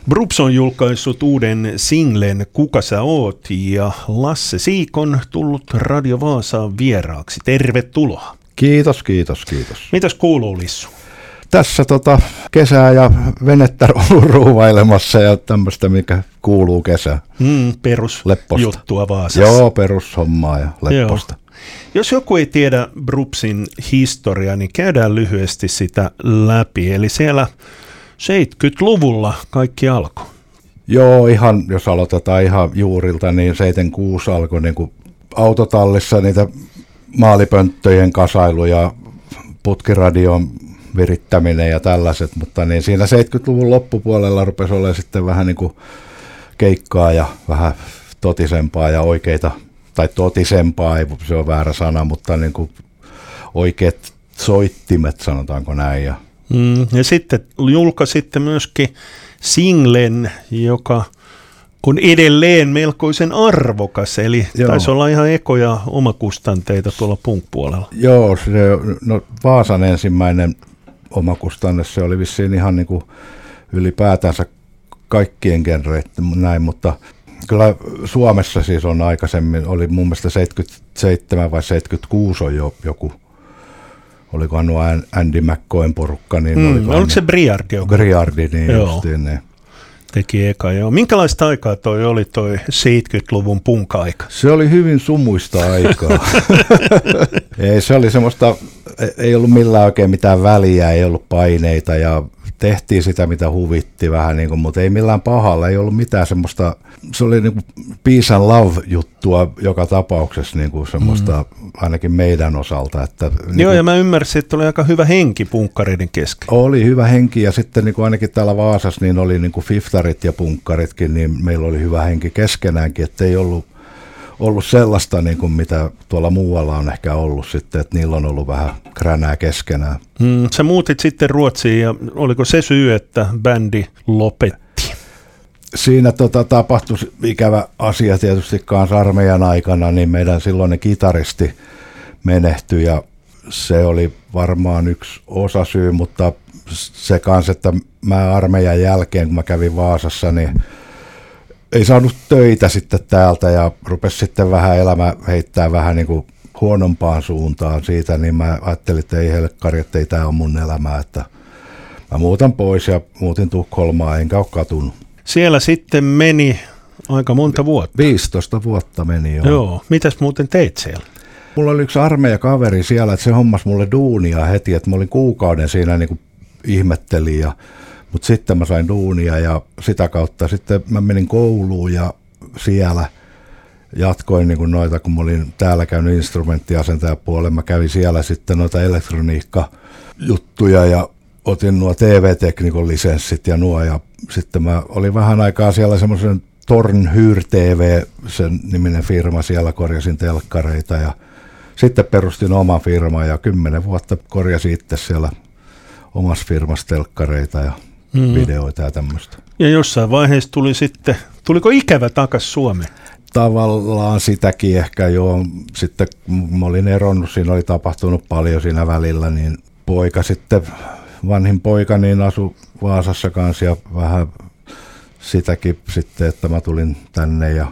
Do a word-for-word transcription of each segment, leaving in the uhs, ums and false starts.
Brups on julkaissut uuden singlen Kuka sä oot ja Lasse Siik on tullut Radio Vaasaan vieraaksi. Tervetuloa. Kiitos, kiitos, kiitos. Mitäs kuuluu, Lissu? Tässä tota, kesää ja venettä ruuvailemassa ja tämmöistä, mikä kuuluu kesään. Mm, perusjuttua Vaasassa. Joo, perushommaa ja lepposta. Joo. Jos joku ei tiedä Brupsin historiaa, niin käydään lyhyesti sitä läpi. Eli siellä seitsemänkymmentäluvulla kaikki alkoi. Joo, ihan, jos aloitetaan ihan juurilta, niin seitsemänkymmentäkuusi alkoi niin kuin autotallissa niitä maalipönttöjen kasailu ja putkiradion virittäminen ja tällaiset, mutta niin siinä seitsemänkymmentäluvun loppupuolella rupesi olemaan sitten vähän niin kuin keikkaa ja vähän totisempaa ja oikeita, tai totisempaa, ei se ole väärä sana, mutta niin kuin oikeat soittimet, sanotaanko näin. Ja, mm, ja sitten julkaisitte myöskin singlen, joka on edelleen melkoisen arvokas, eli joo, taisi olla ihan ekoja omakustanteita tuolla punk-puolella. Joo, se, no Vaasan ensimmäinen omakustanne, se oli vissiin ihan niin kuin ylipäätänsä kaikkien genreiden näin, mutta kyllä Suomessa siis on aikaisemmin, oli mun mielestä seitsemänkymmentäseitsemän vai seitsemänkymmentäkuusi on jo joku, olikohan nuo Andy McCoyn porukka, niin mm, oliko oliko se Briardi? Briardi, niin justiin ne. Teki eka, joo. Minkälaista aikaa toi oli toi seitsemänkymmentäluvun punk-aika? Se oli hyvin sumuista aikaa. ei, se oli semmoista, ei ollut millään oikein mitään väliä, ei ollut paineita ja tehtiin sitä, mitä huvitti vähän, niin kuin, mutta ei millään pahalla, ei ollut mitään semmoista, se oli niin kuin peace and love-juttua joka tapauksessa niin kuin semmoista, mm. ainakin meidän osalta. Että, niin joo, kuin, ja mä ymmärsin, että oli aika hyvä henki punkkareiden kesken. Oli hyvä henki, ja sitten niin kuin ainakin täällä Vaasassa niin oli niin kuin fiftarit ja punkkaritkin, niin meillä oli hyvä henki keskenäänkin, että ei ollut, ollut sellaista, niin kuin mitä tuolla muualla on ehkä ollut sitten, että niillä on ollut vähän kränää keskenään. Hmm, sä muutit sitten Ruotsiin, ja oliko se syy, että bändi lopetti? Siinä tota, tapahtui ikävä asia tietysti kanssa armeijan aikana, niin meidän silloinen kitaristi menehtyi, ja se oli varmaan yksi osasyy, mutta se kanssa, että mä armeijan jälkeen, kun mä kävin Vaasassa, niin ei saanut töitä sitten täältä ja rupesi sitten vähän elämä heittää vähän niin kuin huonompaan suuntaan siitä, niin mä ajattelin, että ei helkkari, että ei tämä ole mun elämää, että mä muutan pois ja muutin Tukholmaan, enkä ole katunut. Siellä sitten meni aika monta vuotta. viisitoista vuotta meni jo. Joo, mitäs muuten teit siellä? Mulla oli yksi armeijakaveri siellä, että se hommasi mulle duunia heti, että mä olin kuukauden siinä niin kuin ihmettelin ja mutta sitten mä sain duunia ja sitä kautta sitten mä menin kouluun ja siellä jatkoin niin kuin noita, kun mä olin täällä käynyt instrumenttiasentajapuolella, mä kävin siellä sitten noita elektroniikkajuttuja ja otin nuo T V-teknikon lisenssit ja nuo ja sitten mä olin vähän aikaa siellä semmoisen Torn Hyr T V, sen niminen firma, siellä korjasin telkkareita ja sitten perustin oman firman ja kymmenen vuotta korjasin itse siellä omassa firmassa telkkareita ja mm. videoita ja tämmöistä. Ja jossain vaiheessa tuli sitten, tuliko ikävä takas Suomeen? Tavallaan sitäkin ehkä joo. Sitten mä olin eronnut, siinä oli tapahtunut paljon siinä välillä, niin poika sitten, vanhin poika, niin asui Vaasassa kanssa ja vähän sitäkin sitten, että mä tulin tänne ja,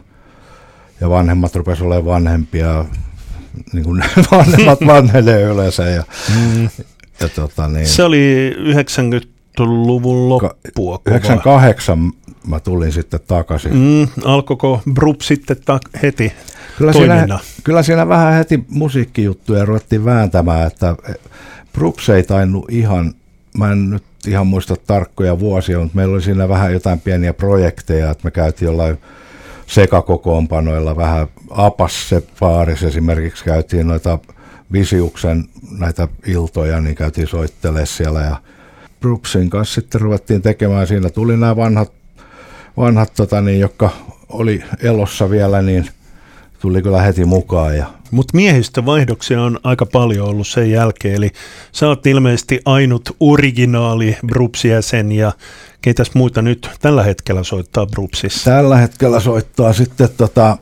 ja vanhemmat rupesivat olemaan vanhempia, niin kuin vanhemmat vanhenee yleensä ja, mm. ja tota niin. Se oli yhdeksänkymmentäluvun loppua. yhdeksänkymmentäkahdeksan mä tulin sitten takaisin. Mm, alkoiko Brups sitten ta- heti kyllä siinä, kyllä siinä vähän heti musiikkijuttuja ruvettiin vääntämään, että Brups ei tainnut ihan, mä en nyt ihan muista tarkkoja vuosia, mutta meillä oli siinä vähän jotain pieniä projekteja, että me käytiin jollain sekakokoonpanoilla vähän Apasse Paaris esimerkiksi käytiin noita Visiuksen näitä iltoja, niin käytiin soittelemaan siellä ja Brupsin kanssa sitten ruvettiin tekemään, siinä tuli nämä vanhat, vanhat tota niin, jotka oli elossa vielä, niin tuli kyllä heti mukaan. Ja mutta miehistövaihdoksia on aika paljon ollut sen jälkeen, eli sä oot ilmeisesti ainut originaali Brups-jäsen ja keitäs muita nyt tällä hetkellä soittaa Brupsissa? Tällä hetkellä soittaa sitten tota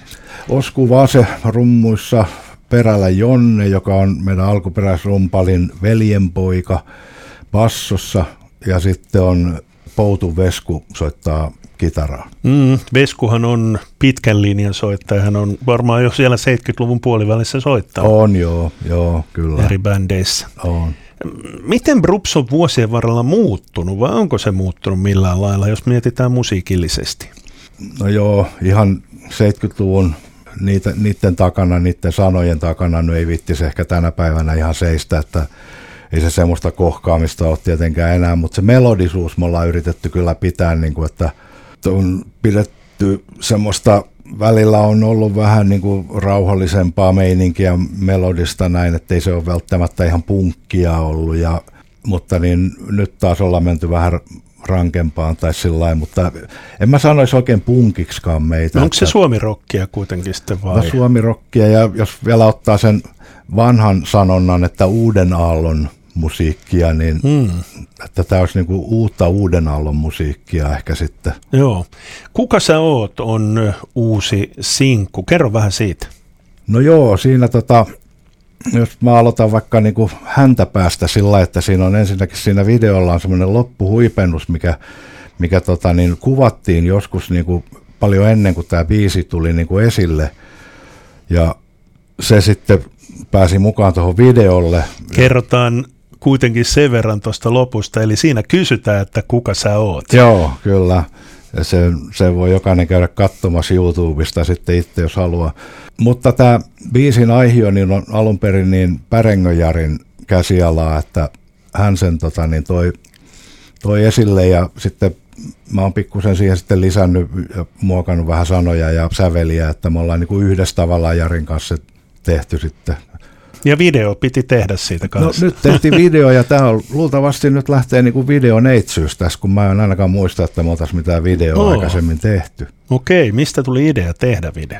Osku Vase rummuissa, Perälä Jonne, joka on meidän alkuperäisrumpalin veljenpoika bassossa, ja sitten on Poutun Vesku soittaa kitaraa. Mm, Veskuhan on pitkän linjan soittaja, hän on varmaan jo siellä seitsemänkymmentäluvun puolivälissä soittanut. On joo, joo, kyllä. Eri bändeissä. On. Miten Brups on vuosien varrella muuttunut, vai onko se muuttunut millään lailla, jos mietitään musiikillisesti? No joo, ihan seitsemänkymmentäluvun niitä, niiden takana, niiden sanojen takana, no ei vittisi ehkä tänä päivänä ihan seistä, että ei se semmoista kohkaamista ole tietenkään enää, mutta se melodisuus me ollaan yritetty kyllä pitää, niin kuin, että on pidetty semmoista, välillä on ollut vähän niin kuin rauhallisempaa meininkiä melodista näin, ettei se ole välttämättä ihan punkkia ollut, ja, mutta niin nyt taas ollaan menty vähän rankempaan tai sillä mutta en mä sanoisi oikein punkiksikaan meitä. No onko se suomirokkia kuitenkin sitten vai? No suomirokkia, ja jos vielä ottaa sen vanhan sanonnan, että uuden aallon musiikkia, niin hmm. että tämä olisi niinku uutta uuden aallon musiikkia ehkä sitten. Joo. Kuka sä oot on uusi sinkku. Kerro vähän siitä. No joo, siinä tota, jos mä aloitan vaikka niinku häntä päästä sillä, että siinä on ensinnäkin siinä videolla on semmoinen loppuhuipennus, mikä, mikä tota, niin kuvattiin joskus niinku paljon ennen kuin tämä biisi tuli niinku esille. Ja se sitten pääsi mukaan tuohon videolle. Kerrotaan kuitenkin sen verran tuosta lopusta, eli siinä kysytään, että kuka sä oot. Joo, kyllä. Ja se, se voi jokainen käydä katsomassa YouTubesta sitten itse, jos haluaa. Mutta tämä biisin aihio niin on alun perin niin Pärengön Jarin käsialaa, että hän sen tota, niin toi, toi esille, ja sitten mä oon pikkusen siihen sitten lisännyt ja muokannut vähän sanoja ja säveliä, että me ollaan niin kuin yhdessä tavallaan Jarin kanssa tehty sitten. Ja video piti tehdä siitä kanssa. No nyt tehtiin video, ja tämä on luultavasti nyt lähtee niin kuin videoneitsyys tässä, kun mä en ainakaan muista, että me oltaisiin mitään videoa oh. aikaisemmin tehty. Okei, mistä tuli idea tehdä video?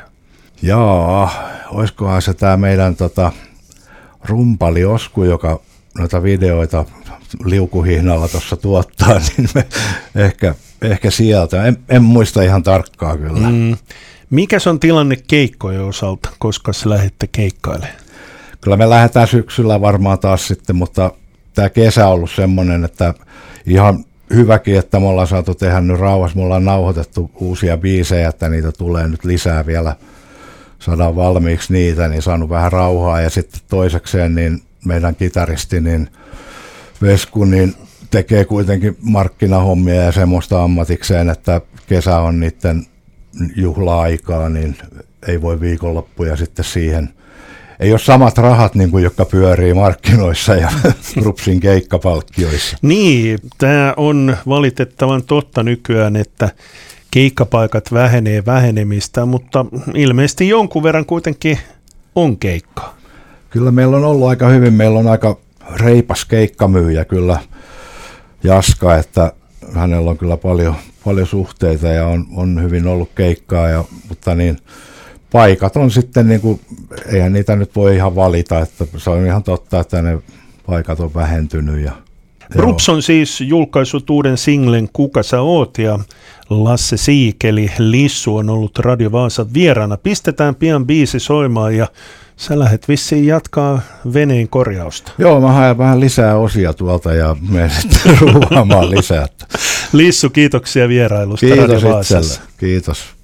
Jaa, olisikohan se tämä meidän tota, rumpali Osku, joka noita videoita liukuhihnalla tuossa tuottaa, niin me ehkä, ehkä sieltä. En, en muista ihan tarkkaa kyllä. Mm. Mikäs on tilanne keikkojen osalta, koska sä lähditte keikkailemaan? Kyllä me lähdetään syksyllä varmaan taas sitten, mutta tämä kesä on ollut semmoinen, että ihan hyväkin, että me ollaan saatu tehdä nyt rauhassa. Me ollaan nauhoitettu uusia biisejä, että niitä tulee nyt lisää vielä. Saadaan valmiiksi niitä, niin saanut vähän rauhaa. Ja sitten toisekseen niin meidän kitaristi, niin Vesku, niin tekee kuitenkin markkinahommia ja semmoista ammatikseen, että kesä on niiden juhla-aikaa, niin ei voi viikonloppuja sitten siihen. Ei ole samat rahat, niin kuin, jotka pyörii markkinoissa ja Brupsin keikkapalkkioissa. Niin, tämä on valitettavan totta nykyään, että keikkapaikat vähenee vähenemistä, mutta ilmeisesti jonkun verran kuitenkin on keikkaa. Kyllä meillä on ollut aika hyvin, meillä on aika reipas keikkamyyjä kyllä Jaska, että hänellä on kyllä paljon, paljon suhteita ja on, on hyvin ollut keikkaa, ja, mutta niin paikat on sitten, niin kuin, eihän niitä nyt voi ihan valita, että se on ihan totta, että ne paikat on vähentynyt. Ja, Brups on siis julkaissut uuden singlen Kuka sä oot, ja Lasse Siikeli Lissu on ollut Radio Vaasan vieraana. Pistetään pian biisi soimaan, ja sä lähdet vissiin jatkaa veneen korjausta. Joo, mä haen vähän lisää osia tuolta ja menen sitten ruuaamaan lisää. Lissu, kiitoksia vierailusta Kiitos Radio Vaasassa. Kiitos.